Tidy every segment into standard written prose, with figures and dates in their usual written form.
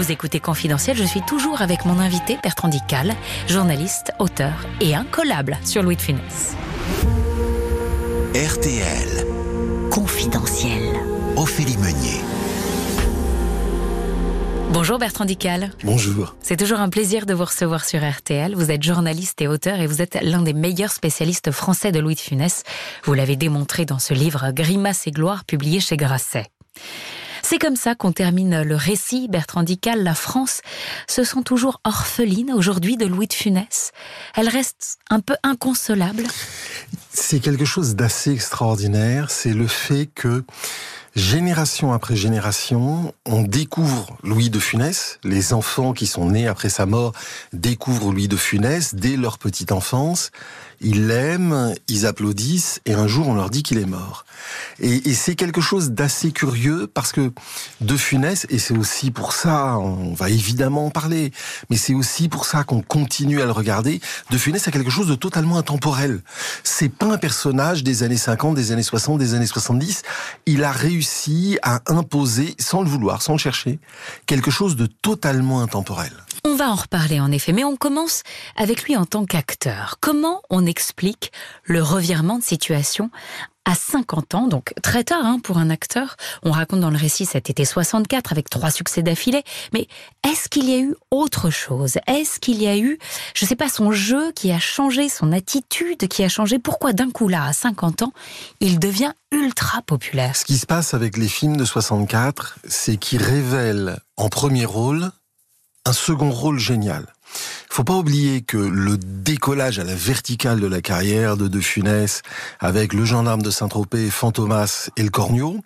Vous écoutez Confidentiel, je suis toujours avec mon invité Bertrand Dical, journaliste, auteur et incollable sur Louis de Funès. RTL. Confidentiel. Ophélie Meunier. Bonjour Bertrand Dical. Bonjour. C'est toujours un plaisir de vous recevoir sur RTL. Vous êtes journaliste et auteur et vous êtes l'un des meilleurs spécialistes français de Louis de Funès. Vous l'avez démontré dans ce livre Grimace et gloire publié chez Grasset. C'est comme ça qu'on termine le récit, Bertrand Dical. La France se sent toujours orpheline aujourd'hui de Louis de Funès. Elle reste un peu inconsolable. C'est quelque chose d'assez extraordinaire. C'est le fait que génération après génération, on découvre Louis de Funès. Les enfants qui sont nés après sa mort découvrent Louis de Funès dès leur petite enfance. Ils l'aiment, ils applaudissent, et un jour on leur dit qu'il est mort. Et c'est quelque chose d'assez curieux, parce que de Funès, et c'est aussi pour ça, on va évidemment en parler, mais c'est aussi pour ça qu'on continue à le regarder, de Funès a quelque chose de totalement intemporel. C'est pas un personnage des années 50, des années 60, des années 70. Il a réussi à imposer, sans le vouloir, sans le chercher, quelque chose de totalement intemporel. On va en reparler en effet, mais on commence avec lui en tant qu'acteur. Comment on explique le revirement de situation à 50 ans, donc très tard pour un acteur? On raconte dans le récit cet été 64 avec 3 succès d'affilée, mais est-ce qu'il y a eu autre chose? Est-ce qu'il y a eu, je sais pas, son jeu qui a changé, son attitude qui a changé? Pourquoi d'un coup là, à 50 ans, il devient ultra populaire? Ce qui se passe avec les films de 64, c'est qu'ils révèlent en premier rôle un second rôle génial. Faut pas oublier que le décollage à la verticale de la carrière de Funès, avec Le Gendarme de Saint-Tropez, Fantomas et Le Cornio,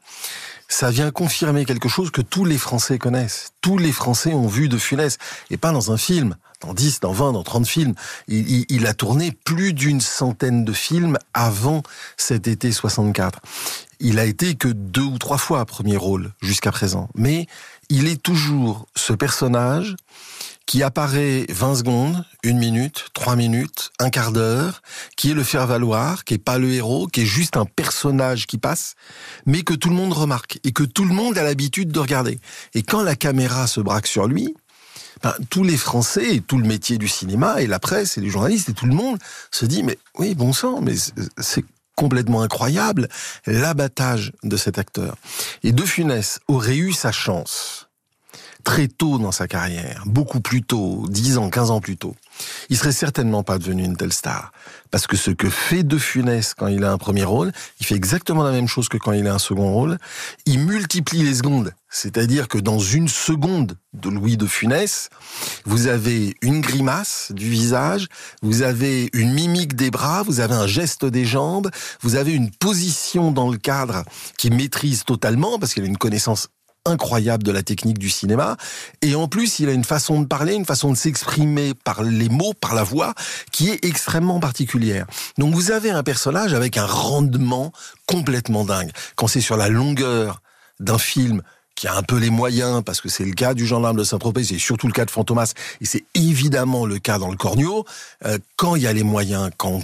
ça vient confirmer quelque chose que tous les Français connaissent. Tous les Français ont vu de Funès, et pas dans un film, dans 10, dans 20, dans 30 films. Il a tourné plus d'une centaine de films avant cet été 64. Il a été que 2 ou 3 fois premier rôle jusqu'à présent. Mais il est toujours ce personnage qui apparaît 20 secondes, 1 minute, 3 minutes, un quart d'heure, qui est le faire-valoir, qui est pas le héros, qui est juste un personnage qui passe, mais que tout le monde remarque et que tout le monde a l'habitude de regarder. Et quand la caméra se braque sur lui, tous les Français et tout le métier du cinéma et la presse et les journalistes et tout le monde se dit mais oui, bon sang, mais c'est complètement incroyable l'abattage de cet acteur. Et De Funès aurait eu sa chance très tôt dans sa carrière, beaucoup plus tôt, 10 ans, 15 ans plus tôt. Il serait certainement pas devenu une telle star. Parce que ce que fait De Funès quand il a un premier rôle, il fait exactement la même chose que quand il a un second rôle. Il multiplie les secondes. C'est-à-dire que dans une seconde de Louis de Funès, vous avez une grimace du visage, vous avez une mimique des bras, vous avez un geste des jambes, vous avez une position dans le cadre qu'il maîtrise totalement parce qu'il a une connaissance incroyable de la technique du cinéma, et en plus il a une façon de parler, une façon de s'exprimer par les mots, par la voix, qui est extrêmement particulière. Donc vous avez un personnage avec un rendement complètement dingue. Quand c'est sur la longueur d'un film qui a un peu les moyens, parce que c'est le cas du Gendarme de Saint-Tropez, c'est surtout le cas de Fantomas, et c'est évidemment le cas dans Le Cornio, quand il y a les moyens, quand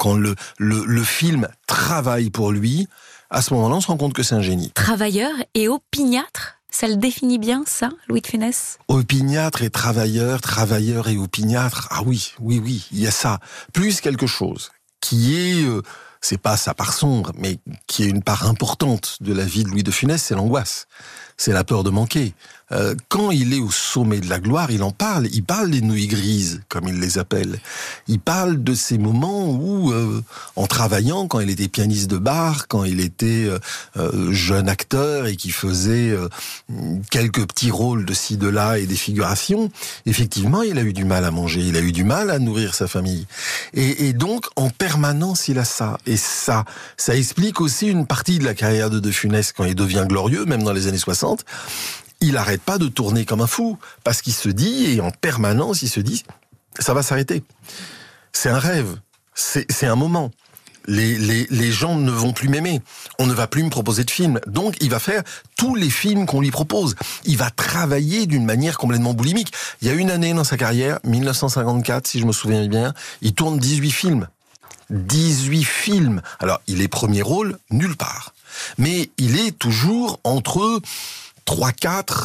le film travaille pour lui, à ce moment-là, on se rend compte que c'est un génie. Travailleur et opiniâtre, ça le définit bien, ça, Louis de Funès? Opiniâtre et travailleur et opiniâtre, ah oui, il y a ça. Plus quelque chose qui est, c'est pas sa part sombre, mais qui est une part importante de la vie de Louis de Funès, c'est l'angoisse. C'est la peur de manquer. Quand il est au sommet de la gloire, il en parle. Il parle des nuits grises, comme il les appelle. Il parle de ces moments où, en travaillant, quand il était pianiste de bar, quand il était jeune acteur et qui faisait quelques petits rôles de ci, de là et des figurations, effectivement, il a eu du mal à manger, il a eu du mal à nourrir sa famille. Et donc, en permanence, il a ça. Et ça explique aussi une partie de la carrière de Funès quand il devient glorieux, même dans les années 60. Il n'arrête pas de tourner comme un fou, parce qu'il se dit, et en permanence, il se dit, ça va s'arrêter. C'est un rêve, c'est un moment. Les gens ne vont plus m'aimer, on ne va plus me proposer de films, donc il va faire tous les films qu'on lui propose. Il va travailler d'une manière complètement boulimique. Il y a une année dans sa carrière, 1954, si je me souviens bien, il tourne 18 films. 18 films. Alors, il est premier rôle nulle part. Mais il est toujours entre 3, 4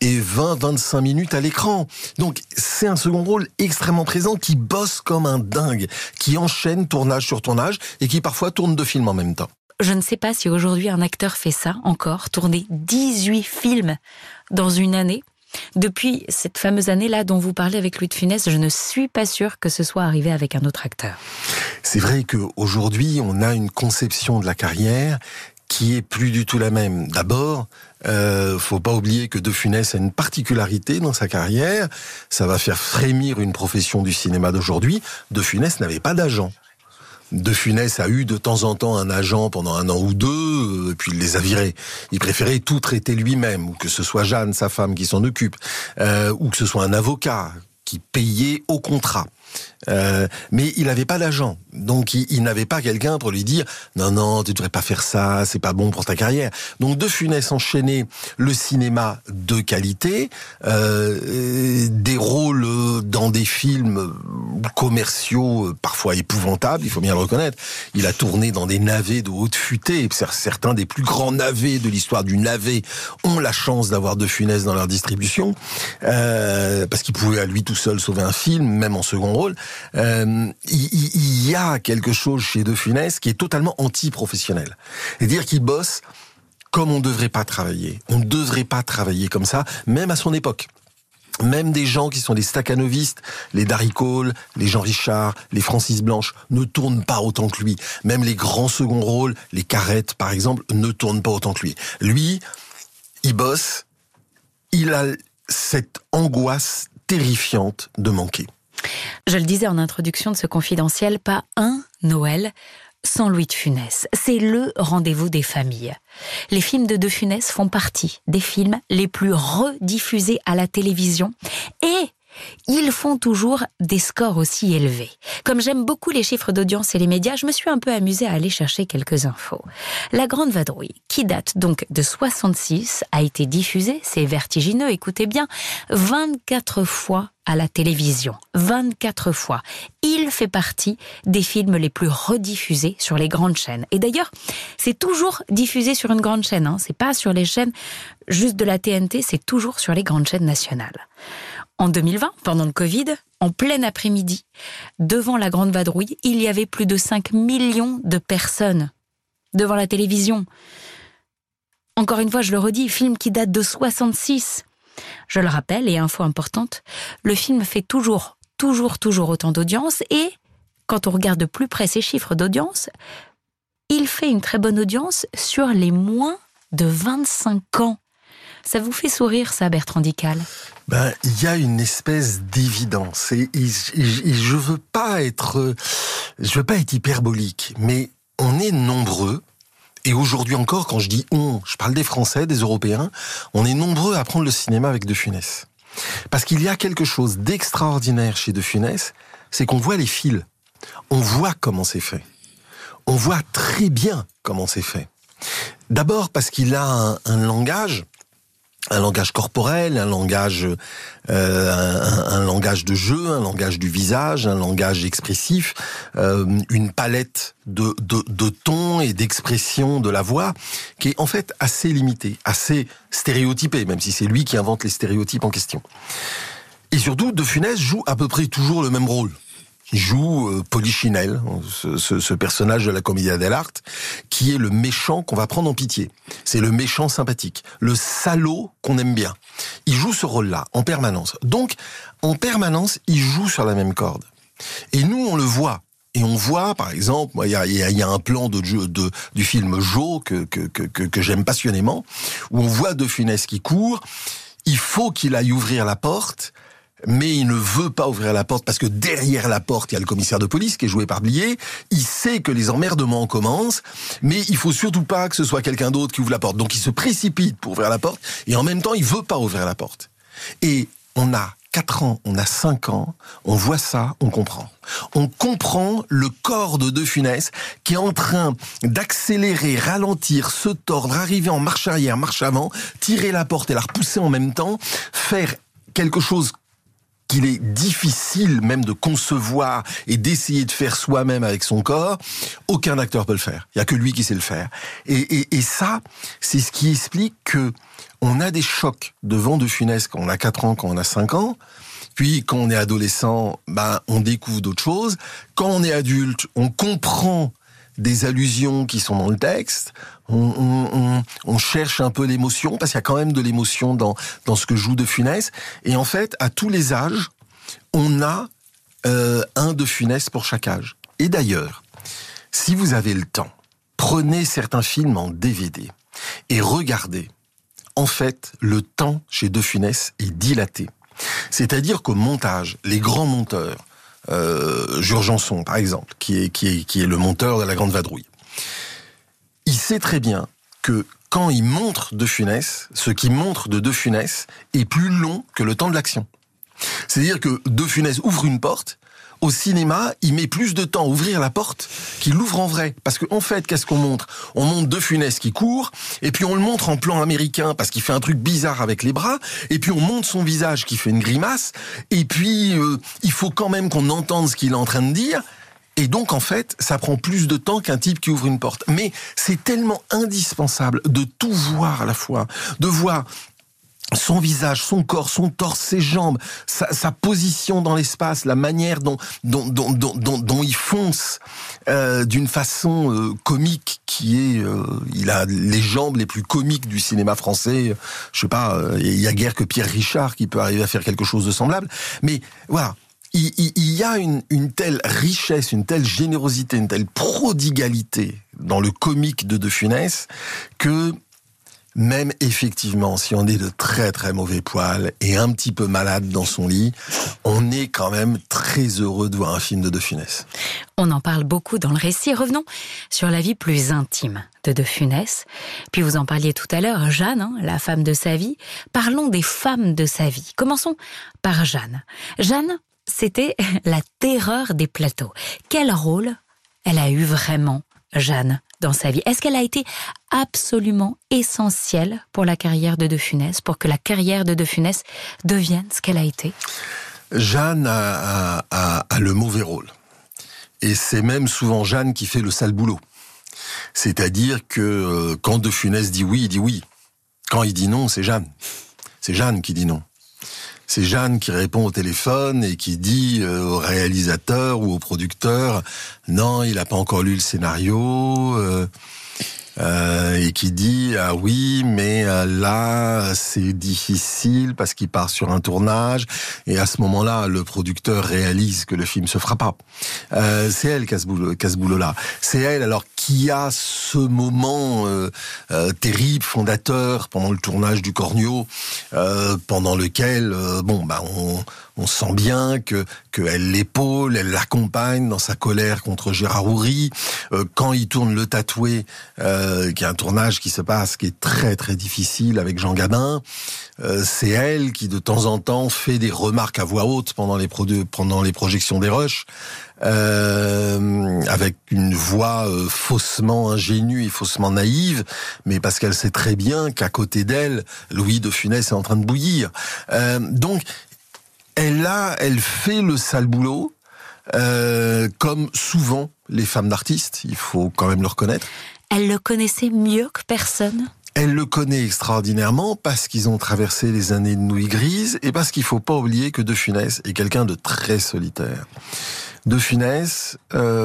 et 20-25 minutes à l'écran. Donc c'est un second rôle extrêmement présent qui bosse comme un dingue, qui enchaîne tournage sur tournage et qui parfois tourne 2 films en même temps. Je ne sais pas si aujourd'hui un acteur fait ça encore, tourner 18 films dans une année. Depuis cette fameuse année-là dont vous parlez avec Louis de Funès, je ne suis pas sûre que ce soit arrivé avec un autre acteur. C'est vrai qu'aujourd'hui, on a une conception de la carrière qui est plus du tout la même. D'abord, faut pas oublier que De Funès a une particularité dans sa carrière. Ça va faire frémir une profession du cinéma d'aujourd'hui. De Funès n'avait pas d'agent. De Funès a eu de temps en temps un agent pendant 1 an ou 2, puis il les a virés. Il préférait tout traiter lui-même, ou que ce soit Jeanne, sa femme, qui s'en occupe, ou que ce soit un avocat qui payait au contrat. Mais il n'avait pas d'agent, donc il n'avait pas quelqu'un pour lui dire non, tu devrais pas faire ça, c'est pas bon pour ta carrière. Donc De Funès enchaînait le cinéma de qualité, des rôles dans des films commerciaux parfois épouvantables, il faut bien le reconnaître. Il a tourné dans des navets de haute futée, certains des plus grands navets de l'histoire du navet ont la chance d'avoir De Funès dans leur distribution, parce qu'il pouvait à lui tout seul sauver un film, même en second rôle. Il y a quelque chose chez De Funès qui est totalement anti-professionnel. C'est-à-dire qu'il bosse comme on ne devrait pas travailler. On ne devrait pas travailler comme ça, même à son époque. Même des gens qui sont des staccanovistes, les Darry Cole, les Jean Richard, les Francis Blanche, ne tournent pas autant que lui. Même les grands seconds rôles, les Carrette par exemple, ne tournent pas autant que lui. Lui, il bosse, il a cette angoisse terrifiante de manquer. Je le disais en introduction de ce confidentiel, pas un Noël sans Louis de Funès. C'est le rendez-vous des familles. Les films de Funès font partie des films les plus rediffusés à la télévision et ils font toujours des scores aussi élevés. Comme j'aime beaucoup les chiffres d'audience et les médias, je me suis un peu amusée à aller chercher quelques infos. La Grande Vadrouille, qui date donc de 66, a été diffusée, c'est vertigineux, écoutez bien, 24 fois à la télévision. 24 fois. Il fait partie des films les plus rediffusés sur les grandes chaînes. Et d'ailleurs, c'est toujours diffusé sur une grande chaîne, hein. C'est pas sur les chaînes juste de la TNT, c'est toujours sur les grandes chaînes nationales. En 2020, pendant le Covid, en plein après-midi, devant la Grande Vadrouille, il y avait plus de 5 millions de personnes devant la télévision. Encore une fois, je le redis, film qui date de 66. Je le rappelle, et info importante, le film fait toujours autant d'audience, et quand on regarde de plus près ces chiffres d'audience, il fait une très bonne audience sur les moins de 25 ans. Ça vous fait sourire, ça, Bertrand Dical ? Il y a une espèce d'évidence. Et je veux pas être hyperbolique, mais on est nombreux. Et aujourd'hui encore, quand je dis on, je parle des Français, des Européens, on est nombreux à prendre le cinéma avec De Funès. Parce qu'il y a quelque chose d'extraordinaire chez De Funès, c'est qu'on voit les fils. On voit comment c'est fait. On voit très bien comment c'est fait. D'abord parce qu'il a un langage corporel, un langage de jeu, un langage du visage, un langage expressif, une palette de tons et d'expression de la voix qui est en fait assez limitée, assez stéréotypée, même si c'est lui qui invente les stéréotypes en question. Et surtout, De Funès joue à peu près toujours le même rôle. Il joue Polichinelle, ce personnage de la Commedia dell'arte, qui est le méchant qu'on va prendre en pitié. C'est le méchant sympathique, le salaud qu'on aime bien. Il joue ce rôle-là, en permanence. Donc, en permanence, il joue sur la même corde. Et nous, on le voit. Et on voit, par exemple, il y a un plan du film Jo que j'aime passionnément, où on voit De Funès qui court. Il faut qu'il aille ouvrir la porte, mais il ne veut pas ouvrir la porte parce que derrière la porte, il y a le commissaire de police qui est joué par Blier. Il sait que les emmerdements commencent, mais il faut surtout pas que ce soit quelqu'un d'autre qui ouvre la porte. Donc il se précipite pour ouvrir la porte, et en même temps, il veut pas ouvrir la porte. Et on a 4 ans, on a 5 ans, on voit ça, on comprend. On comprend le corps de Funès qui est en train d'accélérer, ralentir, se tordre, arriver en marche arrière, marche avant, tirer la porte et la repousser en même temps, faire quelque chose qu'il est difficile même de concevoir et d'essayer de faire soi-même avec son corps, aucun acteur peut le faire. Il y a que lui qui sait le faire. Et ça, c'est ce qui explique que on a des chocs devant De Funès quand on a 4 ans, quand on a 5 ans. Puis, quand on est adolescent, on découvre d'autres choses. Quand on est adulte, on comprend des allusions qui sont dans le texte. On cherche un peu l'émotion, parce qu'il y a quand même de l'émotion dans ce que joue De Funès. Et en fait, à tous les âges, on a un De Funès pour chaque âge. Et d'ailleurs, si vous avez le temps, prenez certains films en DVD et regardez. En fait, le temps chez De Funès est dilaté. C'est-à-dire qu'au montage, les grands monteurs, Jules Janson par exemple, qui est le monteur de La Grande Vadrouille, il sait très bien que quand il montre De Funès, ce qu'il montre de Funès est plus long que le temps de l'action. C'est-à-dire que De Funès ouvre une porte. Au cinéma, il met plus de temps à ouvrir la porte qu'il l'ouvre en vrai. Parce qu'en fait, qu'est-ce qu'on montre ? On montre De Funès qui court, et puis on le montre en plan américain parce qu'il fait un truc bizarre avec les bras, et puis on montre son visage qui fait une grimace, et puis il faut quand même qu'on entende ce qu'il est en train de dire. Et donc, en fait, ça prend plus de temps qu'un type qui ouvre une porte. Mais c'est tellement indispensable de tout voir à la fois, de voir son visage, son corps, son torse, ses jambes, sa position dans l'espace, la manière dont il fonce d'une façon comique qui est... il a les jambes les plus comiques du cinéma français. Je sais pas, il y a guère que Pierre Richard qui peut arriver à faire quelque chose de semblable. Mais voilà, il y a une telle richesse, une telle générosité, une telle prodigalité dans le comique de Funès que... Même effectivement, si on est de très très mauvais poil et un petit peu malade dans son lit, on est quand même très heureux de voir un film de De Funès. On en parle beaucoup dans le récit. Revenons sur la vie plus intime de Funès. Puis vous en parliez tout à l'heure, Jeanne, la femme de sa vie. Parlons des femmes de sa vie. Commençons par Jeanne. Jeanne, c'était la terreur des plateaux. Quel rôle elle a eu vraiment, Jeanne, dans sa vie? Est-ce qu'elle a été absolument essentielle pour la carrière de Funès, pour que la carrière de Funès devienne ce qu'elle a été? Jeanne a le mauvais rôle. Et c'est même souvent Jeanne qui fait le sale boulot. C'est-à-dire que quand De Funès dit oui, il dit oui. Quand il dit non, c'est Jeanne. C'est Jeanne qui dit non. C'est Jeanne qui répond au téléphone et qui dit au réalisateur ou au producteur « Non, il n'a pas encore lu le scénario ». Et qui dit ah oui mais là c'est difficile parce qu'il part sur un tournage et à ce moment-là le producteur réalise que le film se fera pas. C'est elle qui a ce boulot-là. C'est elle alors qui a ce moment terrible fondateur pendant le tournage du Cornio, pendant lequel on sent bien qu'elle l'épaule, elle l'accompagne dans sa colère contre Gérard Houry. Quand il tourne Le Tatoué, qui est un tournage qui se passe, qui est très très difficile avec Jean Gabin, c'est elle qui de temps en temps fait des remarques à voix haute pendant les projections des rushs, avec une voix faussement ingénue et faussement naïve, mais parce qu'elle sait très bien qu'à côté d'elle, Louis de Funès est en train de bouillir. Donc elle fait le sale boulot, comme souvent les femmes d'artistes, il faut quand même le reconnaître. Elle le connaissait mieux que personne. Elle le connaît extraordinairement parce qu'ils ont traversé les années de nouilles grises et parce qu'il faut pas oublier que De Funès est quelqu'un de très solitaire. De Funès,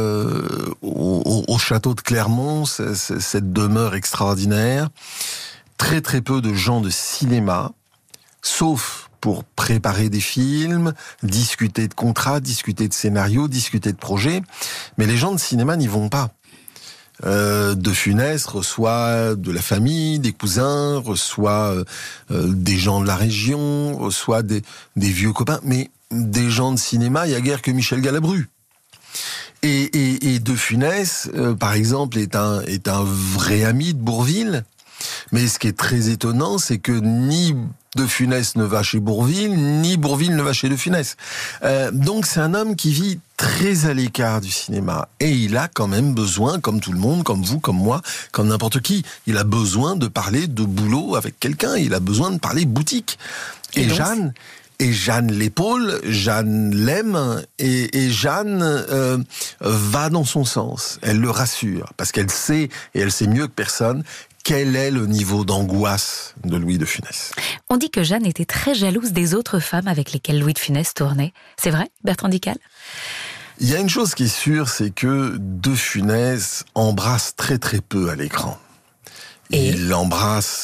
au château de Clermont, cette demeure extraordinaire, très très peu de gens de cinéma, sauf pour préparer des films, discuter de contrats, discuter de scénarios, discuter de projets, mais les gens de cinéma n'y vont pas. De Funès reçoit de la famille, des cousins, reçoit des gens de la région, reçoit des vieux copains, mais des gens de cinéma, il y a guère que Michel Galabru. Et De Funès, par exemple, est un vrai ami de Bourvil. Mais ce qui est très étonnant, c'est que ni De Funès ne va chez Bourvil, ni Bourvil ne va chez De Funès. Donc c'est un homme qui vit très à l'écart du cinéma. Et il a quand même besoin, comme tout le monde, comme vous, comme moi, comme n'importe qui, il a besoin de parler de boulot avec quelqu'un, il a besoin de parler boutique. Et donc, Jeanne Et Jeanne l'épaule, Jeanne l'aime, et Jeanne va dans son sens. Elle le rassure, parce qu'elle sait, et elle sait mieux que personne, quel est le niveau d'angoisse de Louis de Funès. On dit que Jeanne était très jalouse des autres femmes avec lesquelles Louis de Funès tournait. C'est vrai, Bertrand Dical ? Il y a une chose qui est sûre, c'est que de Funès embrasse très très peu à l'écran. Il embrasse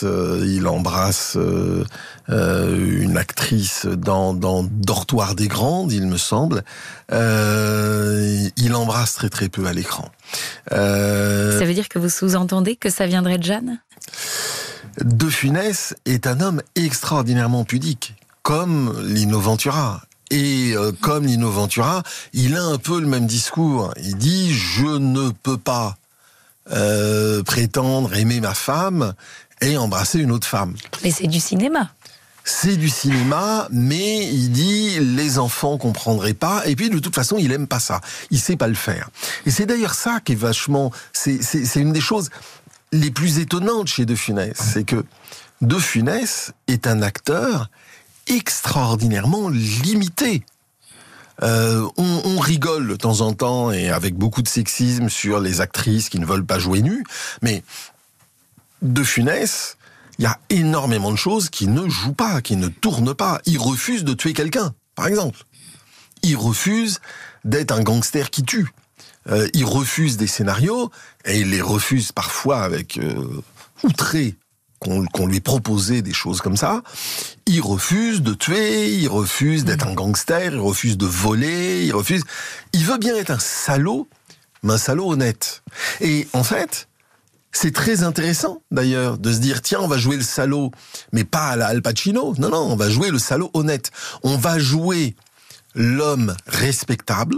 une actrice dans Dortoir des Grandes, il me semble. Il embrasse très très peu à l'écran. Ça veut dire que vous sous-entendez que ça viendrait de Jeanne ? De Funès est un homme extraordinairement pudique, comme Lino Ventura. Et comme Lino Ventura, il a un peu le même discours. Il dit « Je ne peux pas prétendre aimer ma femme et embrasser une autre femme. » Mais c'est du cinéma. C'est du cinéma, mais il dit les enfants comprendraient pas. Et puis de toute façon, il aime pas ça. Il sait pas le faire. Et c'est d'ailleurs ça qui est vachement. C'est une des choses les plus étonnantes chez De Funès, c'est que De Funès est un acteur extraordinairement limité. On rigole de temps en temps et avec beaucoup de sexisme sur les actrices qui ne veulent pas jouer nues, mais De Funès, il y a énormément de choses qui ne jouent pas, qui ne tournent pas. Il refuse de tuer quelqu'un, par exemple. Il refuse d'être un gangster qui tue. Il refuse des scénarios, et il les refuse parfois avec outré qu'on lui proposait des choses comme ça. Il refuse de tuer, il refuse d'être un gangster, il refuse de voler, il veut bien être un salaud, mais un salaud honnête. Et en fait, c'est très intéressant, d'ailleurs, de se dire, tiens, on va jouer le salaud, mais pas à la Al Pacino. Non, on va jouer le salaud honnête. On va jouer l'homme respectable,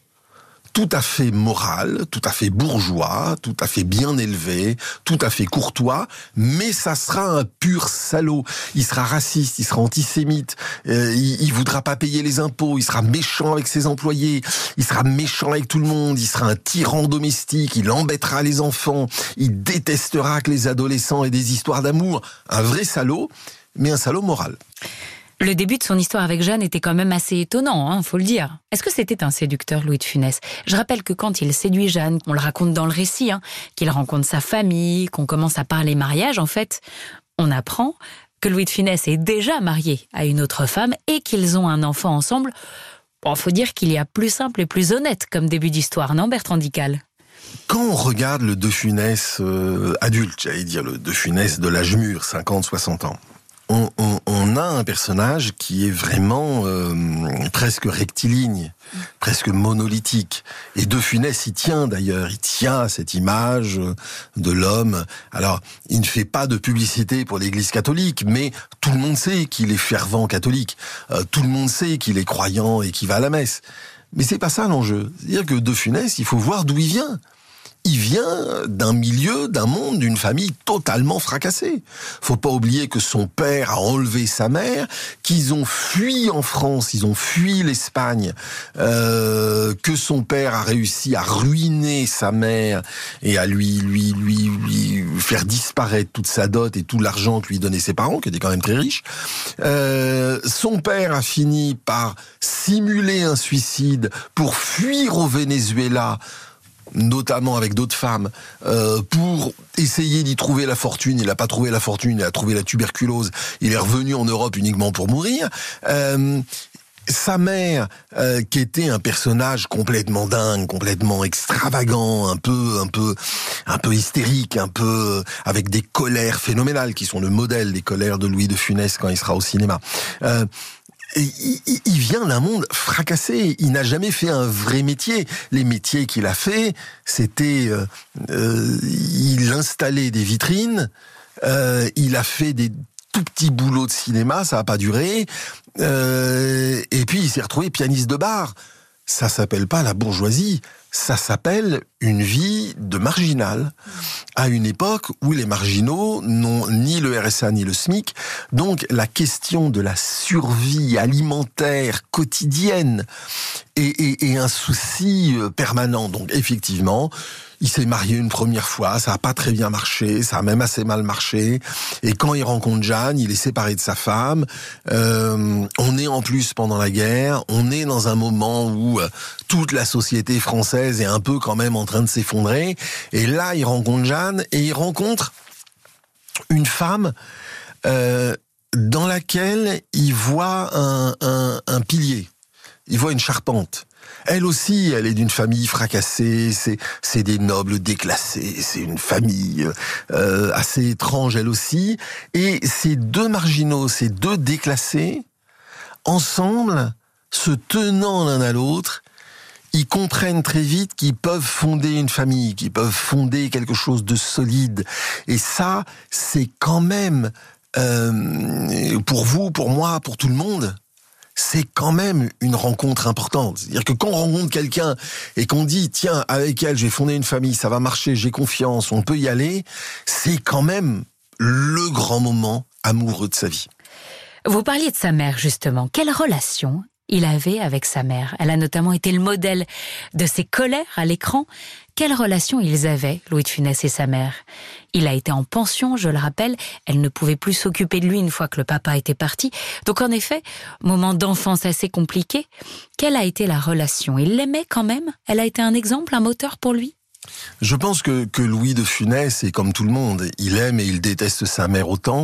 tout à fait moral, tout à fait bourgeois, tout à fait bien élevé, tout à fait courtois, mais ça sera un pur salaud. Il sera raciste, il sera antisémite, il voudra pas payer les impôts, il sera méchant avec ses employés, il sera méchant avec tout le monde, il sera un tyran domestique, il embêtera les enfants, il détestera que les adolescents aient des histoires d'amour. Un vrai salaud, mais un salaud moral. Le début de son histoire avec Jeanne était quand même assez étonnant, faut le dire. Est-ce que c'était un séducteur, Louis de Funès ? Je rappelle que quand il séduit Jeanne, on le raconte dans le récit, qu'il rencontre sa famille, qu'on commence à parler mariage, en fait, on apprend que Louis de Funès est déjà marié à une autre femme et qu'ils ont un enfant ensemble. Bon, faut dire qu'il y a plus simple et plus honnête comme début d'histoire, non, Bertrand Dical ? Quand on regarde le De Funès adulte, j'allais dire le De Funès de l'âge mûr, 50, 60 ans, on a un personnage qui est vraiment presque rectiligne, presque monolithique. Et De Funès y tient d'ailleurs, il tient à cette image de l'homme. Alors, il ne fait pas de publicité pour l'Église catholique, mais tout le monde sait qu'il est fervent catholique. Tout le monde sait qu'il est croyant et qu'il va à la messe. Mais c'est pas ça l'enjeu. C'est-à-dire que De Funès, il faut voir d'où il vient. Il vient d'un milieu, d'un monde, d'une famille totalement fracassée. Faut pas oublier que son père a enlevé sa mère, qu'ils ont fui en France, ils ont fui l'Espagne, que son père a réussi à ruiner sa mère et à lui faire disparaître toute sa dot et tout l'argent que lui donnaient ses parents, qui étaient quand même très riches. Son père a fini par simuler un suicide pour fuir au Venezuela, notamment avec d'autres femmes, pour essayer d'y trouver la fortune. Il n'a pas trouvé la fortune, il a trouvé la tuberculose. Il est revenu en Europe uniquement pour mourir. Sa mère, qui était un personnage complètement dingue, complètement extravagant, un peu hystérique, un peu avec des colères phénoménales, qui sont le modèle des colères de Louis de Funès quand il sera au cinéma. Il vient d'un monde fracassé. Il n'a jamais fait un vrai métier. Les métiers qu'il a fait, c'était il installait des vitrines, il a fait des tout petits boulots de cinéma, ça n'a pas duré, et puis il s'est retrouvé pianiste de bar. Ça s'appelle pas la bourgeoisie, ça s'appelle une vie de marginal, à une époque où les marginaux n'ont ni le RSA ni le SMIC. Donc la question de la survie alimentaire quotidienne et un souci permanent. Donc effectivement, il s'est marié une première fois, ça a pas très bien marché, ça a même assez mal marché. Et quand il rencontre Jeanne, il est séparé de sa femme. On est en plus pendant la guerre, on est dans un moment où toute la société française est un peu quand même en train de s'effondrer. Et là, il rencontre Jeanne et il rencontre une femme dans laquelle il voit un pilier, il voit une charpente. Elle aussi, elle est d'une famille fracassée, c'est des nobles déclassés, c'est une famille assez étrange elle aussi. Et ces deux marginaux, ces deux déclassés, ensemble, se tenant l'un à l'autre, ils comprennent très vite qu'ils peuvent fonder une famille, qu'ils peuvent fonder quelque chose de solide. Et ça, c'est quand même, pour vous, pour moi, pour tout le monde, c'est quand même une rencontre importante. C'est-à-dire que quand on rencontre quelqu'un et qu'on dit, tiens, avec elle, je vais fonder une famille, ça va marcher, j'ai confiance, on peut y aller, c'est quand même le grand moment amoureux de sa vie. Vous parliez de sa mère, justement. Quelle relation il avait avec sa mère? Elle a notamment été le modèle de ses colères à l'écran. Quelle relation ils avaient, Louis de Funès et sa mère? Il a été en pension, je le rappelle. Elle ne pouvait plus s'occuper de lui une fois que le papa était parti. Donc en effet, moment d'enfance assez compliqué. Quelle a été la relation? Il l'aimait quand même? Elle a été un exemple, un moteur pour lui? Je pense que Louis de Funès est comme tout le monde. Il aime et il déteste sa mère autant.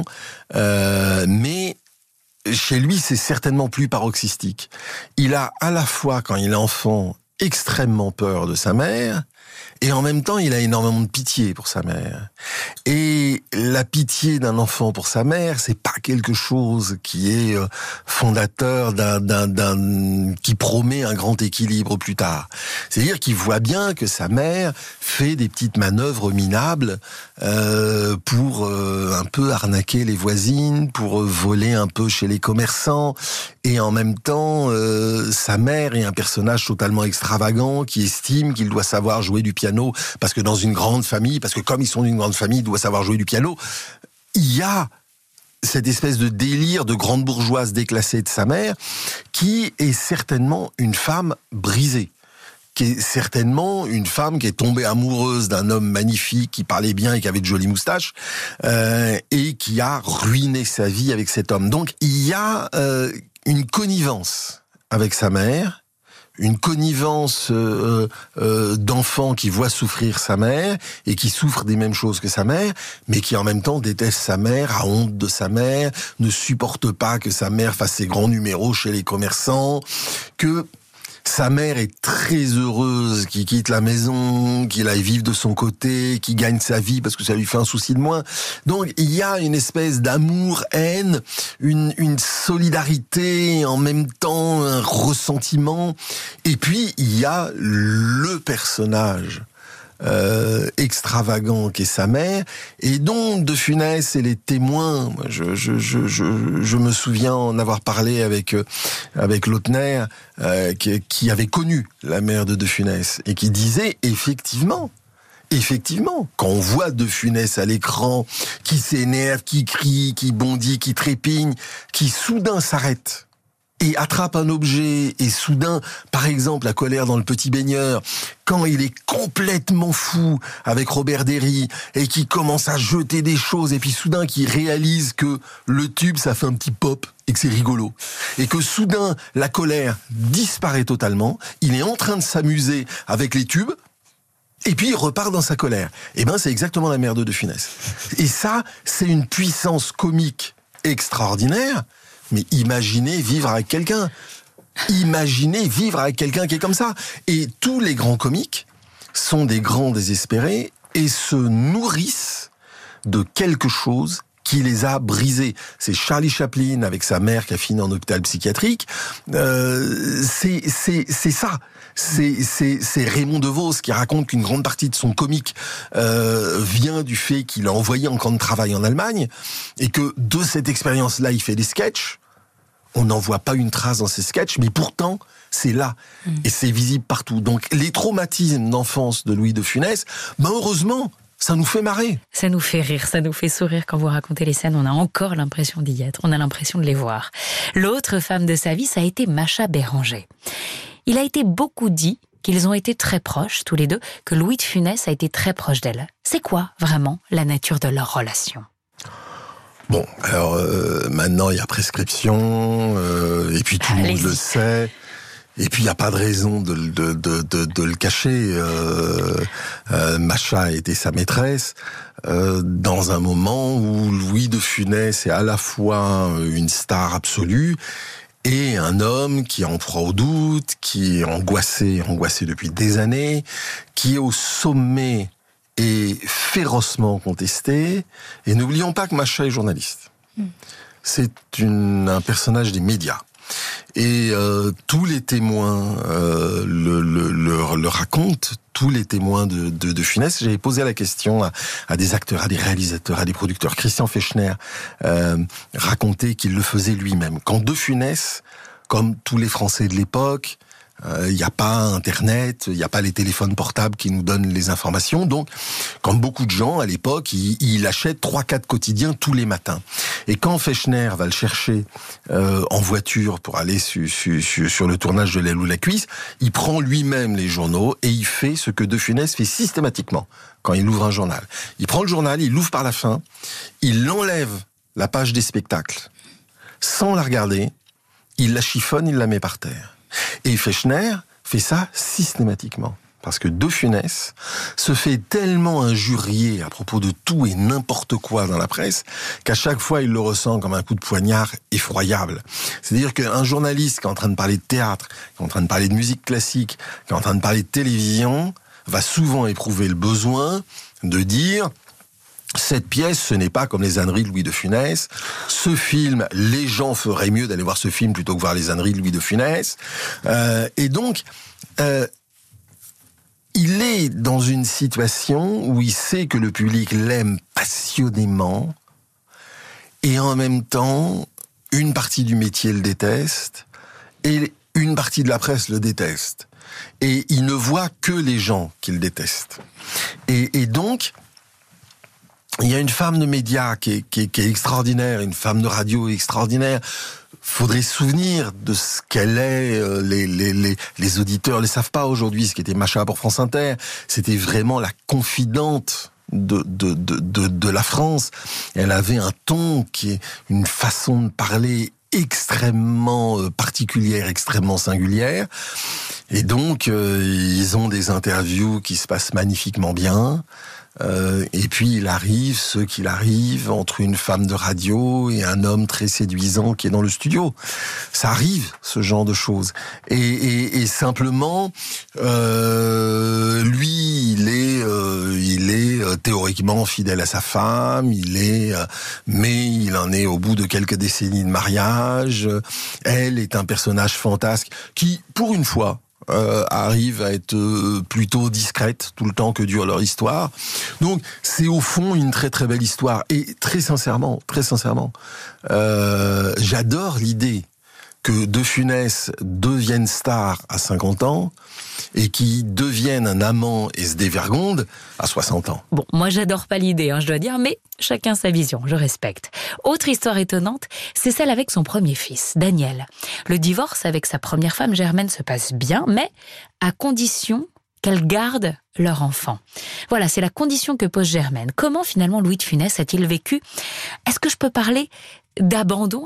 Mais chez lui, c'est certainement plus paroxystique. Il a à la fois, quand il est enfant, extrêmement peur de sa mère, et en même temps, il a énormément de pitié pour sa mère. Et la pitié d'un enfant pour sa mère, c'est pas quelque chose qui est fondateur qui promet un grand équilibre plus tard. C'est-à-dire qu'il voit bien que sa mère fait des petites manœuvres minables pour un peu arnaquer les voisines, pour voler un peu chez les commerçants. Et en même temps, sa mère est un personnage totalement extravagant qui estime qu'il doit savoir jouer du piano parce que dans une grande famille, parce que comme ils sont d'une grande famille, il doit savoir jouer du piano. Il y a cette espèce de délire de grande bourgeoise déclassée de sa mère qui est certainement une femme brisée, qui est certainement une femme qui est tombée amoureuse d'un homme magnifique, qui parlait bien et qui avait de jolies moustaches, et qui a ruiné sa vie avec cet homme. Donc il y a une connivence avec sa mère, une connivence d'enfant qui voit souffrir sa mère et qui souffre des mêmes choses que sa mère, mais qui en même temps déteste sa mère, a honte de sa mère, ne supporte pas que sa mère fasse ses grands numéros chez les commerçants, que sa mère est très heureuse qu'il quitte la maison, qu'il aille vivre de son côté, qu'il gagne sa vie parce que ça lui fait un souci de moins. Donc il y a une espèce d'amour-haine, une solidarité, en même temps un ressentiment. Et puis il y a le personnage extravagant qu'est sa mère, et dont de Funès et les témoins. Moi, je me souviens en avoir parlé avec Lautner, qui avait connu la mère de Funès et qui disait effectivement, quand on voit De Funès à l'écran, qui s'énerve, qui crie, qui bondit, qui trépigne, qui soudain s'arrête et attrape un objet, et soudain, par exemple, la colère dans Le Petit Baigneur, quand il est complètement fou avec Robert Derry, et qui commence à jeter des choses, et puis soudain qu'il réalise que le tube, ça fait un petit pop, et que c'est rigolo. Et que soudain, la colère disparaît totalement, il est en train de s'amuser avec les tubes, et puis il repart dans sa colère. Eh ben, c'est exactement la mère de Funès. Et ça, c'est une puissance comique extraordinaire. Mais imaginez vivre avec quelqu'un. Imaginez vivre avec quelqu'un qui est comme ça. Et tous les grands comiques sont des grands désespérés et se nourrissent de quelque chose qui les a brisés. C'est Charlie Chaplin avec sa mère qui a fini en hôpital psychiatrique. C'est ça. C'est Raymond DeVos qui raconte qu'une grande partie de son comique vient du fait qu'il a envoyé en camp de travail en Allemagne, et que de cette expérience-là, il fait des sketchs. On n'en voit pas une trace dans ces sketchs, mais pourtant, c'est là. Et c'est visible partout. Donc, les traumatismes d'enfance de Louis de Funès, heureusement, ça nous fait marrer. Ça nous fait rire, ça nous fait sourire quand vous racontez les scènes. On a encore l'impression d'y être, on a l'impression de les voir. L'autre femme de sa vie, ça a été Macha Béranger. Il a été beaucoup dit qu'ils ont été très proches, tous les deux, que Louis de Funès a été très proche d'elle. C'est quoi, vraiment, la nature de leur relation ? Bon, alors maintenant il y a prescription, et puis tout le monde le sait. Et puis il n'y a pas de raison de le cacher. Macha était sa maîtresse dans un moment où Louis de Funès est à la fois une star absolue et un homme qui est en proie au doute, qui est angoissé depuis des années, qui est au sommet et férocement contesté. Et n'oublions pas que Macha est journaliste. C'est un personnage des médias. Et tous les témoins le racontent, tous les témoins de Funès. J'avais posé la question à des acteurs, à des réalisateurs, à des producteurs. Christian Fechner racontait qu'il le faisait lui-même. Quand de Funès, comme tous les Français de l'époque, il n'y a pas Internet, il n'y a pas les téléphones portables qui nous donnent les informations. Donc, comme beaucoup de gens à l'époque, il achète 3-4 quotidiens tous les matins. Et quand Fechner va le chercher en voiture pour aller sur le tournage de L'aile ou la cuisse, il prend lui-même les journaux et il fait ce que De Funès fait systématiquement quand il ouvre un journal. Il prend le journal, il l'ouvre par la fin, il enlève la page des spectacles sans la regarder, il la chiffonne, il la met par terre. Et Fechner fait ça systématiquement. Parce que De Funès se fait tellement injurier à propos de tout et n'importe quoi dans la presse, qu'à chaque fois il le ressent comme un coup de poignard effroyable. C'est-à-dire qu'un journaliste qui est en train de parler de théâtre, qui est en train de parler de musique classique, qui est en train de parler de télévision, va souvent éprouver le besoin de dire... Cette pièce, ce n'est pas comme les âneries de Louis de Funès. Ce film, les gens feraient mieux d'aller voir ce film plutôt que voir les âneries de Louis de Funès. Et donc, il est dans une situation où il sait que le public l'aime passionnément, et en même temps, une partie du métier le déteste, et une partie de la presse le déteste. Et il ne voit que les gens qu'il déteste. Et donc... Il y a une femme de médias qui est extraordinaire, une femme de radio extraordinaire. Faudrait se souvenir de ce qu'elle est. Les auditeurs ne le savent pas aujourd'hui, ce qu'était Macha pour France Inter. C'était vraiment la confidente de la France. Elle avait un ton qui est une façon de parler extrêmement particulière, extrêmement singulière. Et donc, ils ont des interviews qui se passent magnifiquement bien. Et puis il arrive ce qu'il arrive entre une femme de radio et un homme très séduisant qui est dans le studio. Ça arrive, ce genre de choses. Et simplement, lui, il est théoriquement fidèle à sa femme. Mais il en est au bout de quelques décennies de mariage. Elle est un personnage fantasque qui, pour une fois, arrive à être plutôt discrète tout le temps que dure leur histoire. Donc c'est au fond une très très belle histoire. Et très sincèrement, j'adore l'idée que De Funès devienne star à 50 ans et qu'il devienne un amant et se dévergonde à 60 ans. Bon, moi j'adore pas l'idée, je dois dire, mais chacun sa vision, je respecte. Autre histoire étonnante, c'est celle avec son premier fils, Daniel. Le divorce avec sa première femme, Germaine, se passe bien, mais à condition qu'elle garde leur enfant. Voilà, c'est la condition que pose Germaine. Comment finalement Louis de Funès a-t-il vécu ? Est-ce que je peux parler d'abandon ?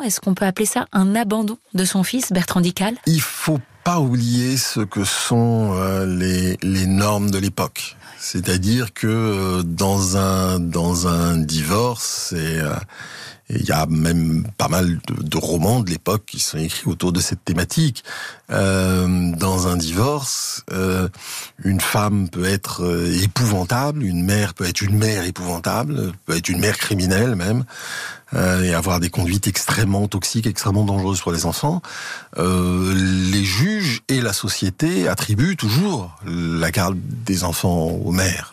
Est-ce qu'on peut appeler ça un abandon de son fils, Bertrand Dical ? Il faut pas oublier ce que sont les normes de l'époque. C'est-à-dire que dans un divorce, il y a même pas mal de romans de l'époque qui sont écrits autour de cette thématique. Dans un divorce, une femme peut être épouvantable, une mère peut être une mère épouvantable, peut être une mère criminelle même, et avoir des conduites extrêmement toxiques, extrêmement dangereuses pour les enfants. Les juges et la société attribuent toujours la garde des enfants aux mères.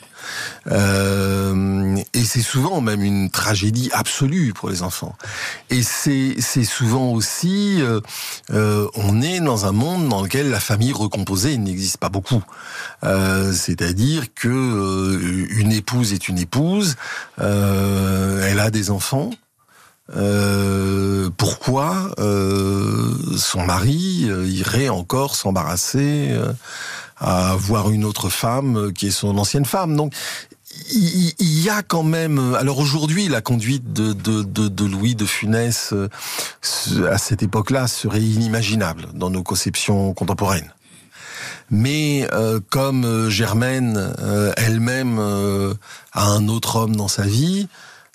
Et c'est souvent même une tragédie absolue pour les enfants. Et c'est souvent aussi, on est dans un monde dans lequel la famille recomposée n'existe pas beaucoup. C'est-à-dire que une épouse est une épouse, elle a des enfants. Pourquoi son mari irait encore s'embarrasser à voir une autre femme qui est son ancienne femme. Donc il y a quand même... Alors aujourd'hui, la conduite de Louis de Funès à cette époque-là serait inimaginable dans nos conceptions contemporaines. Mais comme Germaine elle-même a un autre homme dans sa vie,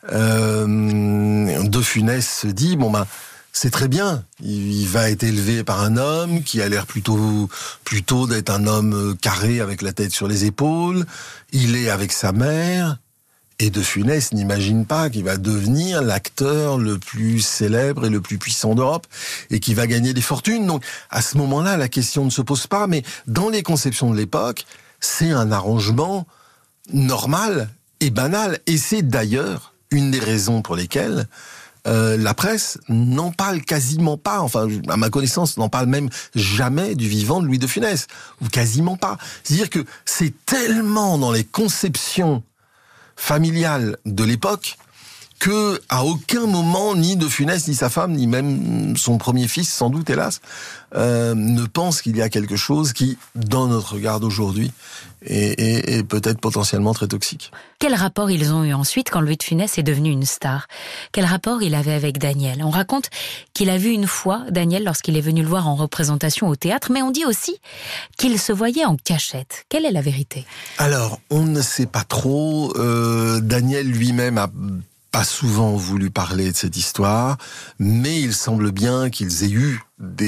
de Funès se dit c'est très bien, il va être élevé par un homme qui a l'air plutôt d'être un homme carré avec la tête sur les épaules, il est avec sa mère, et de Funès n'imagine pas qu'il va devenir l'acteur le plus célèbre et le plus puissant d'Europe, et qui va gagner des fortunes. Donc à ce moment-là, la question ne se pose pas, mais dans les conceptions de l'époque, c'est un arrangement normal et banal, et c'est d'ailleurs une des raisons pour lesquelles la presse n'en parle quasiment pas, enfin, à ma connaissance, n'en parle même jamais du vivant de Louis de Funès, ou quasiment pas. C'est-à-dire que c'est tellement dans les conceptions familiales de l'époque que à aucun moment, ni de Funès, ni sa femme, ni même son premier fils, sans doute, hélas, ne pense qu'il y a quelque chose qui, dans notre regard d'aujourd'hui, est peut-être potentiellement très toxique. Quel rapport ils ont eu ensuite quand Louis de Funès est devenu une star? Quel rapport il avait avec Daniel? On raconte qu'il a vu une fois Daniel lorsqu'il est venu le voir en représentation au théâtre, mais on dit aussi qu'il se voyait en cachette. Quelle est la vérité? Alors, on ne sait pas trop. Daniel lui-même a pas souvent voulu parler de cette histoire, mais il semble bien qu'ils aient eu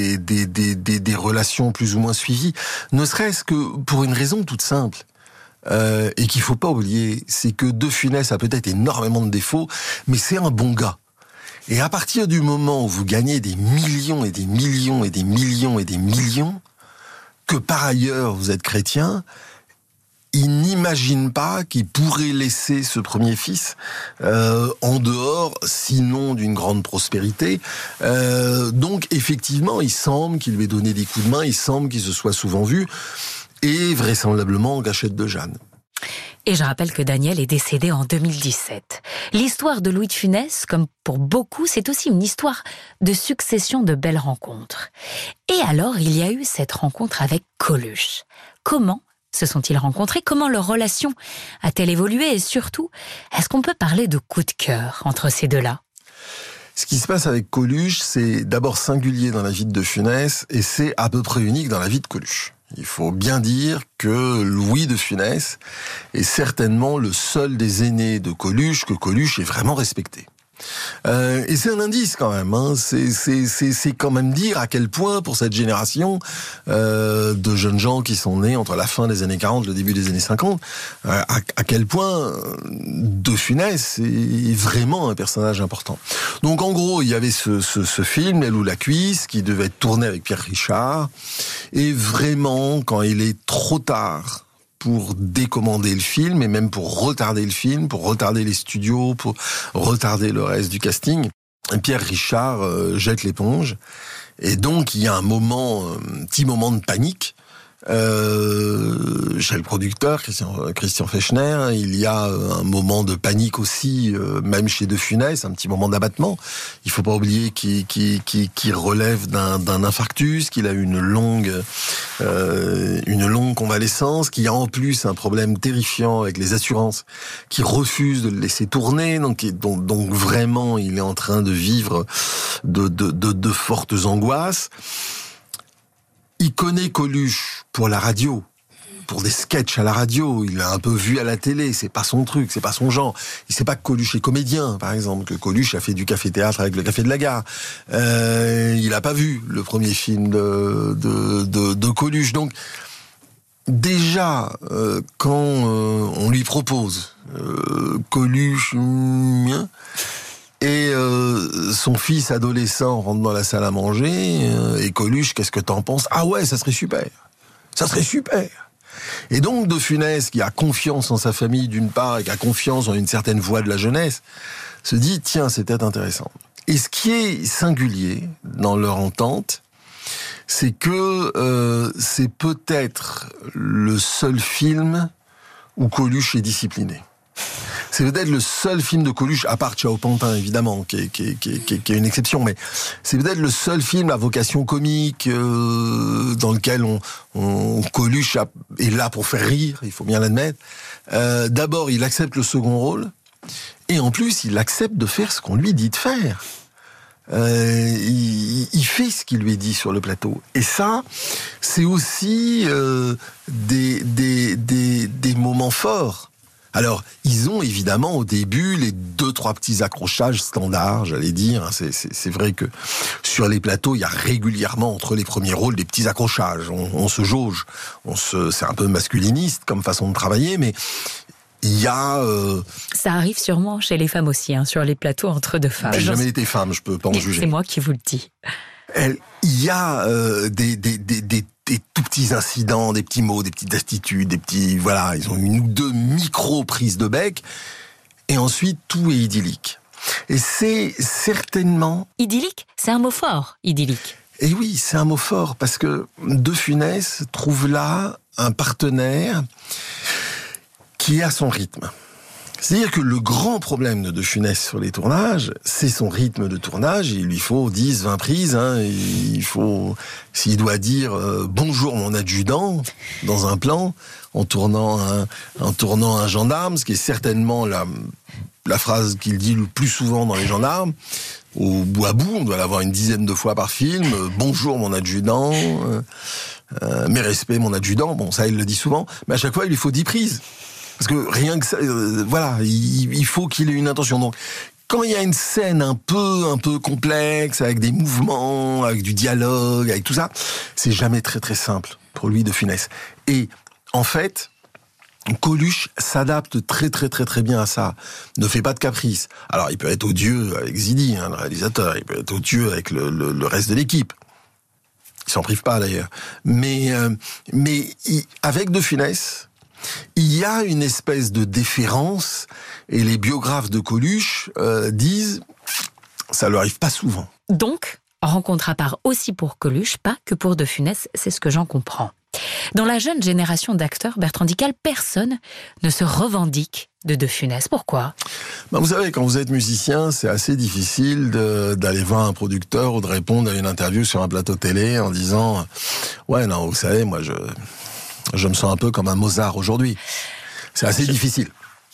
des relations plus ou moins suivies, ne serait-ce que pour une raison toute simple, et qu'il faut pas oublier, c'est que De Funès a peut-être énormément de défauts, mais c'est un bon gars. Et à partir du moment où vous gagnez des millions et des millions et des millions et des millions, que par ailleurs vous êtes chrétien, il n'imagine pas qu'il pourrait laisser ce premier fils en dehors, sinon d'une grande prospérité. Donc effectivement, il semble qu'il lui ait donné des coups de main, il semble qu'il se soit souvent vu, et vraisemblablement en cachette de Jeanne. Et je rappelle que Daniel est décédé en 2017. L'histoire de Louis de Funès, comme pour beaucoup, c'est aussi une histoire de succession de belles rencontres. Et alors, il y a eu cette rencontre avec Coluche. Comment se sont-ils rencontrés? Comment leur relation a-t-elle évolué? Et surtout, est-ce qu'on peut parler de coup de cœur entre ces deux-là? Ce qui se passe avec Coluche, c'est d'abord singulier dans la vie de De Funès, et c'est à peu près unique dans la vie de Coluche. Il faut bien dire que Louis de Funès est certainement le seul des aînés de Coluche que Coluche ait vraiment respecté. Et c'est un indice quand même, hein. C'est quand même dire à quel point, pour cette génération de jeunes gens qui sont nés entre la fin des années 40 et le début des années 50, à quel point De Funès est vraiment un personnage important. Donc en gros, il y avait ce film, L'aile ou la cuisse, qui devait être tourné avec Pierre Richard, et vraiment, quand il est trop tard pour décommander le film, et même pour retarder le film, pour retarder les studios, pour retarder le reste du casting, Pierre Richard jette l'éponge. Et donc, il y a un petit moment de panique chez le producteur, Christian Fechner. Il y a un moment de panique aussi, même chez De Funès, un petit moment d'abattement. Il faut pas oublier qu'il relève d'un infarctus, qu'il a eu une longue convalescence, qu'il y a en plus un problème terrifiant avec les assurances qui refusent de le laisser tourner. Donc vraiment, il est en train de vivre de fortes angoisses. Il connaît Coluche pour la radio, pour des sketchs à la radio. Il l'a un peu vu à la télé. C'est pas son truc, c'est pas son genre. Il sait pas que Coluche est comédien, par exemple, que Coluche a fait du café-théâtre avec le Café de la Gare. Il a pas vu le premier film de Coluche. Donc, déjà, quand on lui propose Coluche... Et son fils adolescent rentre dans la salle à manger, et Coluche, qu'est-ce que t'en penses? Ah ouais, ça serait super. Ça serait super. Et donc, De Funès, qui a confiance en sa famille d'une part, et qui a confiance en une certaine voix de la jeunesse, se dit, tiens, c'est peut-être intéressant. Et ce qui est singulier dans leur entente, c'est que c'est peut-être le seul film où Coluche est discipliné. C'est peut-être le seul film de Coluche, à part Ciao Pantin évidemment, qui est une exception, mais c'est peut-être le seul film à vocation comique dans lequel Coluche est là pour faire rire, il faut bien l'admettre. D'abord, il accepte le second rôle, et en plus, il accepte de faire ce qu'on lui dit de faire. Il fait ce qu'il lui est dit sur le plateau. Et ça, c'est aussi des moments forts. Alors, ils ont évidemment au début les 2-3 petits accrochages standards, j'allais dire. C'est vrai que sur les plateaux, il y a régulièrement entre les premiers rôles des petits accrochages. On se jauge, c'est un peu masculiniste comme façon de travailler, mais il y a... Ça arrive sûrement chez les femmes aussi, sur les plateaux entre deux femmes. J'ai jamais été femme, je peux pas en juger. C'est moi qui vous le dis. Il y a des tout petits incidents, des petits mots, des petites attitudes, voilà, ils ont une ou deux micro-prises de bec, et ensuite tout est idyllique. Et c'est certainement... Idyllique, c'est un mot fort, idyllique. Et oui, c'est un mot fort, parce que De Funès trouve là un partenaire qui a son rythme. C'est-à-dire que le grand problème de Funès sur les tournages, c'est son rythme de tournage. Il lui faut 10, 20 prises. S'il doit dire bonjour mon adjudant dans un plan, en tournant un gendarme, ce qui est certainement la phrase qu'il dit le plus souvent dans Les Gendarmes, au bout à bout, on doit l'avoir une dizaine de fois par film. Bonjour mon adjudant, mes respects mon adjudant. Bon, ça il le dit souvent, mais à chaque fois il lui faut 10 prises. Parce que rien que ça, voilà, il faut qu'il ait une intention. Donc, quand il y a une scène un peu complexe, avec des mouvements, avec du dialogue, avec tout ça, c'est jamais très très simple pour lui, De Funès. Et en fait, Coluche s'adapte très très très très bien à ça. Ne fait pas de caprices. Alors, il peut être odieux avec Zidi, le réalisateur. Il peut être odieux avec le reste de l'équipe. Il s'en prive pas d'ailleurs. Mais avec De Funès, il y a une espèce de déférence, et les biographes de Coluche disent ça lui arrive pas souvent. Donc, rencontre à part aussi pour Coluche, pas que pour De Funès, c'est ce que j'en comprends. Dans la jeune génération d'acteurs, Bertrand Dical, personne ne se revendique de Funès. Pourquoi ? Vous savez, quand vous êtes musicien, c'est assez difficile d'aller voir un producteur ou de répondre à une interview sur un plateau télé en disant « Ouais, non, vous savez, moi, je me sens un peu comme un Mozart aujourd'hui. » C'est assez difficile.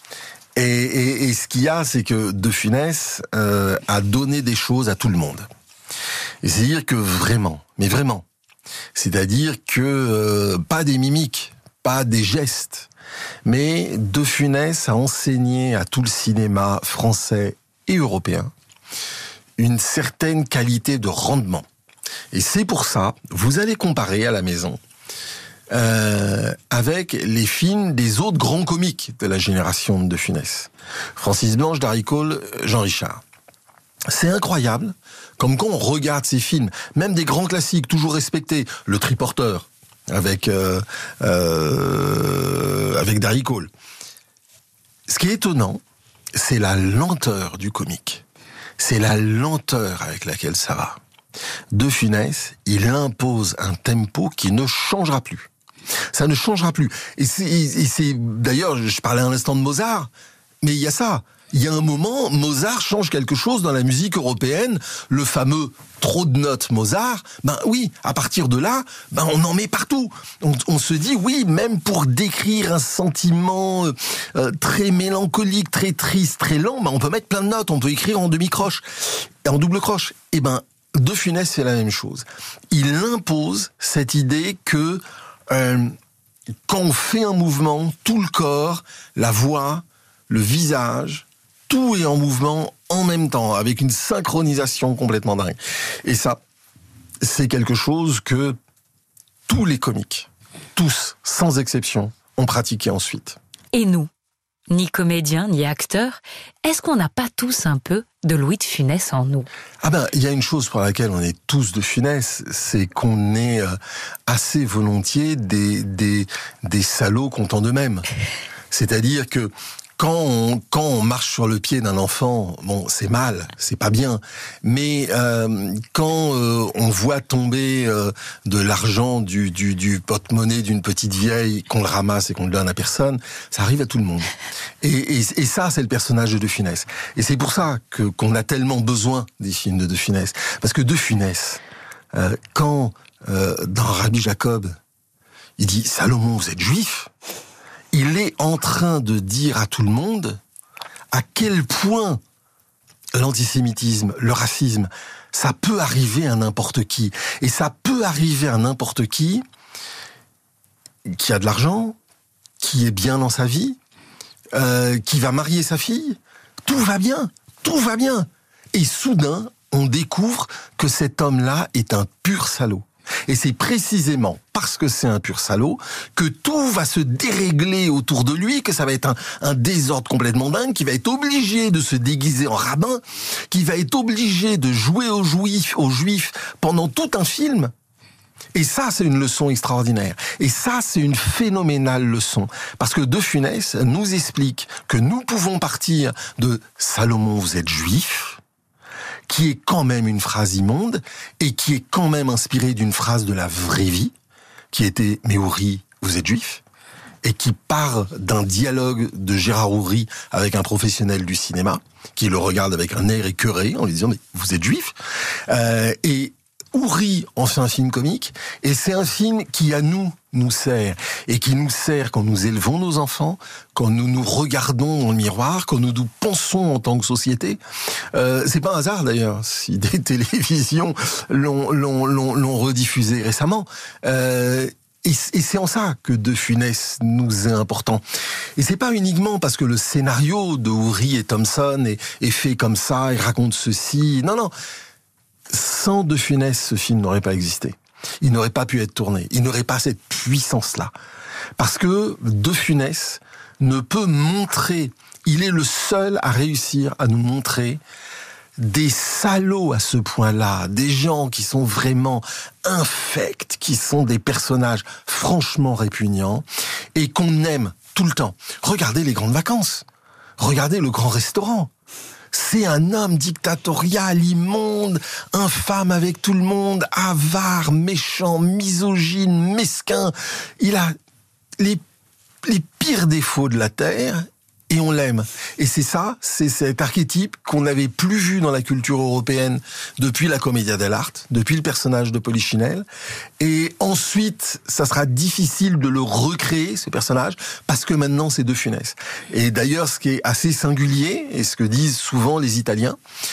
Et ce qu'il y a, c'est que De Funès a donné des choses à tout le monde. Et c'est-à-dire que vraiment, mais vraiment, c'est-à-dire que pas des mimiques, pas des gestes, mais De Funès a enseigné à tout le cinéma français et européen une certaine qualité de rendement. Et c'est pour ça, vous allez comparer à la maison avec les films des autres grands comiques de la génération de Funès. Francis Blanche, Darry Cole, Jean Richard. C'est incroyable, comme quand on regarde ces films, même des grands classiques toujours respectés, Le Triporteur avec Darry Cole. Ce qui est étonnant, c'est la lenteur du comique. C'est la lenteur avec laquelle ça va. De Funès, il impose un tempo qui ne changera plus. Ça ne changera plus. Et c'est d'ailleurs, je parlais un instant de Mozart, mais il y a ça. Il y a un moment, Mozart change quelque chose dans la musique européenne, le fameux trop de notes Mozart. Oui, à partir de là, on en met partout. On se dit oui, même pour décrire un sentiment très mélancolique, très triste, très lent, on peut mettre plein de notes, on peut écrire en demi-croche, en double croche. De Funès, c'est la même chose. Il impose cette idée que quand on fait un mouvement, tout le corps, la voix, le visage, tout est en mouvement en même temps, avec une synchronisation complètement dingue. Et ça, c'est quelque chose que tous les comiques, tous, sans exception, ont pratiqué ensuite. Et nous, ni comédiens, ni acteurs, est-ce qu'on n'a pas tous un peu de Louis de Funès en nous ? Il y a une chose pour laquelle on est tous de Funès, c'est qu'on est assez volontiers des salauds contents d'eux-mêmes. C'est-à-dire que quand on marche sur le pied d'un enfant, bon, c'est mal, c'est pas bien. Mais quand on voit tomber de l'argent du porte-monnaie d'une petite vieille, qu'on le ramasse et qu'on le donne à personne, ça arrive à tout le monde. Et ça, c'est le personnage de De Funès. Et c'est pour ça qu'on a tellement besoin des films de Funès. Parce que De Funès, quand dans Rabbi Jacob, il dit « Salomon, vous êtes juif ?» Il est en train de dire à tout le monde à quel point l'antisémitisme, le racisme, ça peut arriver à n'importe qui. Et ça peut arriver à n'importe qui a de l'argent, qui est bien dans sa vie, qui va marier sa fille. Tout va bien, tout va bien. Et soudain, on découvre que cet homme-là est un pur salaud. Et c'est précisément parce que c'est un pur salaud que tout va se dérégler autour de lui, que ça va être un désordre complètement dingue, qui va être obligé de se déguiser en rabbin, qui va être obligé de jouer aux juifs pendant tout un film. Et ça, c'est une leçon extraordinaire. Et ça, c'est une phénoménale leçon. Parce que De Funès nous explique que nous pouvons partir de « Salomon, vous êtes juif », qui est quand même une phrase immonde, et qui est quand même inspirée d'une phrase de la vraie vie, qui était « Mais Houry, vous êtes juif ?» et qui part d'un dialogue de Gérard Houry avec un professionnel du cinéma, qui le regarde avec un air écœuré, en lui disant « Mais vous êtes juif ?» Et Houry en fait un film comique, et c'est un film qui à nous sert, et qui nous sert quand nous élevons nos enfants, quand nous nous regardons dans le miroir, quand nous nous pensons en tant que société. C'est pas un hasard d'ailleurs si des télévisions l'ont rediffusé récemment. Et c'est en ça que De Funès nous est important. Et c'est pas uniquement parce que le scénario de Houry et Thompson est fait comme ça, il raconte ceci. Non. Sans De Funès, ce film n'aurait pas existé. Il n'aurait pas pu être tourné. Il n'aurait pas cette puissance-là. Parce que De Funès ne peut montrer, il est le seul à réussir à nous montrer des salauds à ce point-là, des gens qui sont vraiment infects, qui sont des personnages franchement répugnants et qu'on aime tout le temps. Regardez Les Grandes Vacances. Regardez Le Grand Restaurant. C'est un homme dictatorial, immonde, infâme avec tout le monde, avare, méchant, misogyne, mesquin. Il a les pires défauts de la Terre et on l'aime. Et c'est cet archétype qu'on n'avait plus vu dans la culture européenne depuis la Commedia dell'arte, depuis le personnage de Polichinelle. Et ensuite, ça sera difficile de le recréer, ce personnage, parce que maintenant c'est De Funès. Et d'ailleurs, ce qui est assez singulier, et ce que disent souvent les Italiens,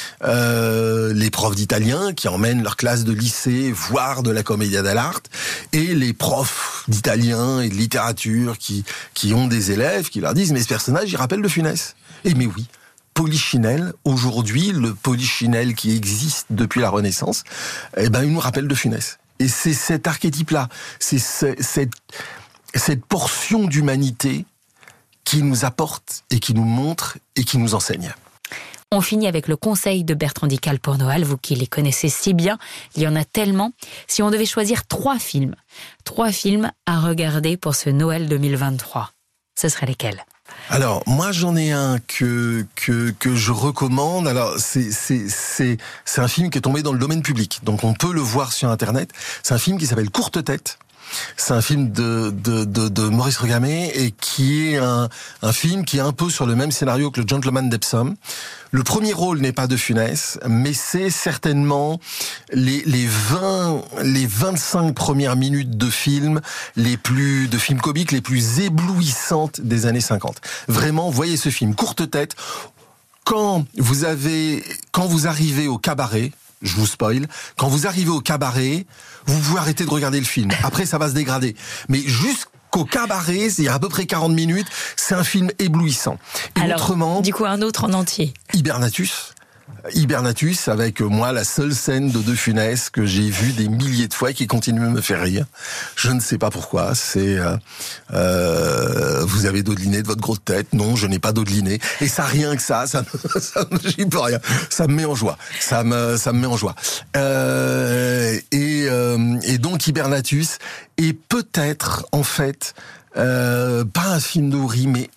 les profs d'italien qui emmènent leur classe de lycée voir de la Commedia dell'arte, et les profs d'italien et de littérature qui ont des élèves qui leur disent « Mais ce personnage, il rappelle De Funès ». Et mais oui, Polichinelle, aujourd'hui, le Polichinelle qui existe depuis la Renaissance, il nous rappelle De Funès. Et c'est cet archétype-là, c'est cette portion d'humanité qui nous apporte et qui nous montre et qui nous enseigne. On finit avec le conseil de Bertrand Dical pour Noël, vous qui les connaissez si bien, il y en a tellement. Si on devait choisir 3 films à regarder pour ce Noël 2023, ce seraient lesquels ? Alors, moi, j'en ai un que je recommande. Alors, c'est un film qui est tombé dans le domaine public. Donc, on peut le voir sur Internet. C'est un film qui s'appelle Courte Tête. C'est un film de Maurice Regamey et qui est un film qui est un peu sur le même scénario que Le Gentleman d'Epsom. Le premier rôle n'est pas De Funès, mais c'est certainement les 25 premières minutes de film de films comiques les plus éblouissantes des années 50. Vraiment, voyez ce film, Courte Tête. Quand vous arrivez au cabaret, je vous spoil, quand vous arrivez au cabaret, vous pouvez arrêter de regarder le film. Après, ça va se dégrader. Mais jusqu'au cabaret, il y a à peu près 40 minutes, c'est un film éblouissant. Et alors, autrement, du coup, un autre en entier. Hibernatus, avec moi la seule scène de Funès que j'ai vue des milliers de fois et qui continue de me faire rire. Je ne sais pas pourquoi. C'est vous avez dodeliné de votre grosse tête. Non, je n'ai pas dodeliné. Et ça, rien que ça j'y peux rien. Ça me met en joie. Ça me met en joie. Et donc Hibernatus est peut-être en fait pas un film d'Houry, mais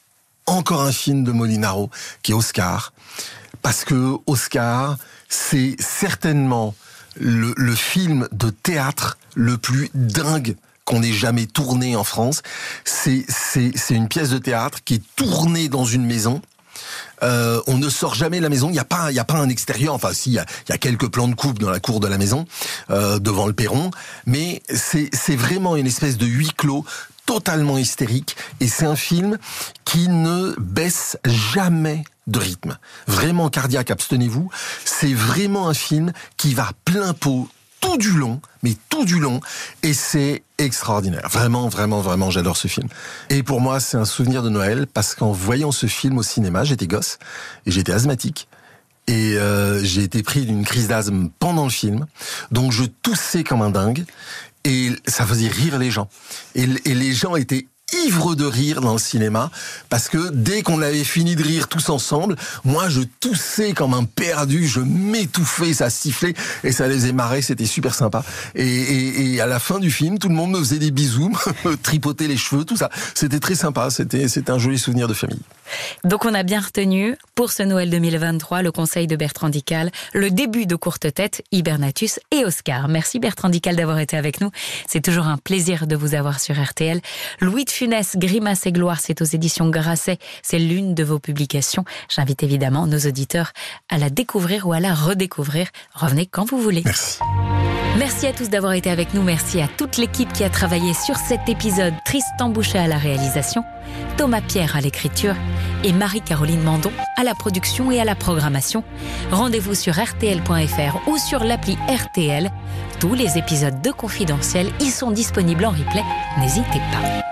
encore un film de Molinaro, qui est Oscar. Parce que Oscar, c'est certainement le film de théâtre le plus dingue qu'on ait jamais tourné en France. C'est une pièce de théâtre qui est tournée dans une maison. On ne sort jamais de la maison. Il y a pas un extérieur. Enfin, si, il y a quelques plans de coupe dans la cour de la maison, devant le perron. Mais c'est vraiment une espèce de huis clos totalement hystérique. Et c'est un film qui ne baisse jamais de rythme. Vraiment cardiaque, abstenez-vous. C'est vraiment un film qui va plein pot tout du long, mais tout du long, et c'est extraordinaire. Vraiment, vraiment, vraiment, j'adore ce film. Et pour moi, c'est un souvenir de Noël, parce qu'en voyant ce film au cinéma, j'étais gosse, et j'étais asthmatique, et j'ai été pris d'une crise d'asthme pendant le film, donc je toussais comme un dingue, et ça faisait rire les gens. Et les gens étaient ivre de rire dans le cinéma, parce que dès qu'on avait fini de rire tous ensemble, moi je toussais comme un perdu, je m'étouffais, ça sifflait, et ça les faisait marrer, c'était super sympa. Et à la fin du film, tout le monde me faisait des bisous, me tripotait les cheveux, tout ça. C'était très sympa, c'était un joli souvenir de famille. Donc on a bien retenu, pour ce Noël 2023, le conseil de Bertrand Dical, le début de Courte Tête, Hibernatus et Oscar. Merci Bertrand Dical d'avoir été avec nous. C'est toujours un plaisir de vous avoir sur RTL. Louis de Funès, Grimace et Gloire, c'est aux éditions Grasset. C'est l'une de vos publications. J'invite évidemment nos auditeurs à la découvrir ou à la redécouvrir. Revenez quand vous voulez. Merci. Merci à tous d'avoir été avec nous. Merci à toute l'équipe qui a travaillé sur cet épisode. Tristan Bouchet à la réalisation, Thomas Pierre à l'écriture et Marie-Caroline Mandon à la production et à la programmation. Rendez-vous sur rtl.fr ou sur l'appli RTL. Tous les épisodes de Confidentiel y sont disponibles en replay. N'hésitez pas.